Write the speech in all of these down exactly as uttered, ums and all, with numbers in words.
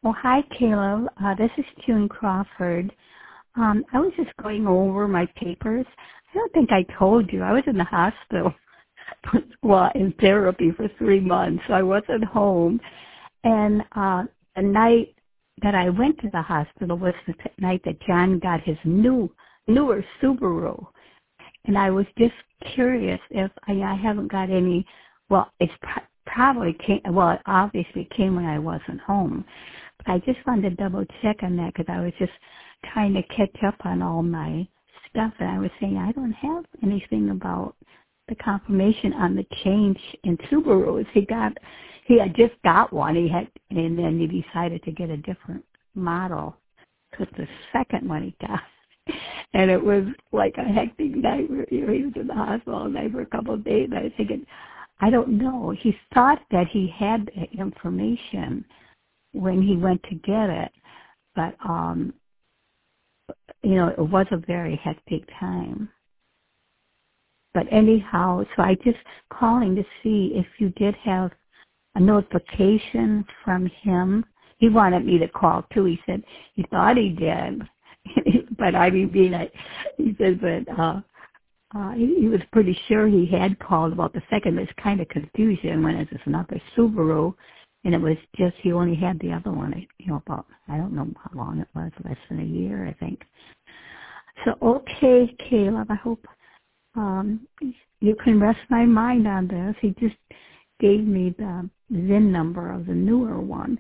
Oh, hi, Caleb. Uh, this is June Crawford. Um, I was just going over my papers. I don't think I told you. I was in the hospital, well, in therapy for three months, so I wasn't home. And uh, the night that I went to the hospital was the t- night that John got his new, newer Subaru. And I was just curious if I, I haven't got any, well, it's pr- probably came, well, it obviously came when I wasn't home. But I just wanted to double check on that because I was just trying to catch up on all my stuff. And I was saying I don't have anything about the confirmation on the change in Subarus. He got, he had just got one. He had, and then he decided to get a different model. So it's the second one he got. And it was like a hectic night. He was in the hospital all night for a couple of days. I was thinking, I don't know. He thought that he had the information when he went to get it, but um, you know, it was a very hectic time. But anyhow, so I just calling to see if you did have a notification from him. He wanted me to call too. He said he thought he did, but I mean, being like, he said, but uh, uh, he, he was pretty sure he had called about the second. There's kind of confusion when it's another Subaru, and it was just he only had the other one. You know, about I don't know how long it was, less than a year, I think. So okay, Caleb, I hope um, you can rest my mind on this. He just gave me the V I N number of the newer one.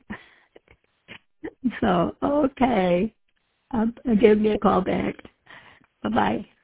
So, okay. Uh, give me a call back. Bye-bye.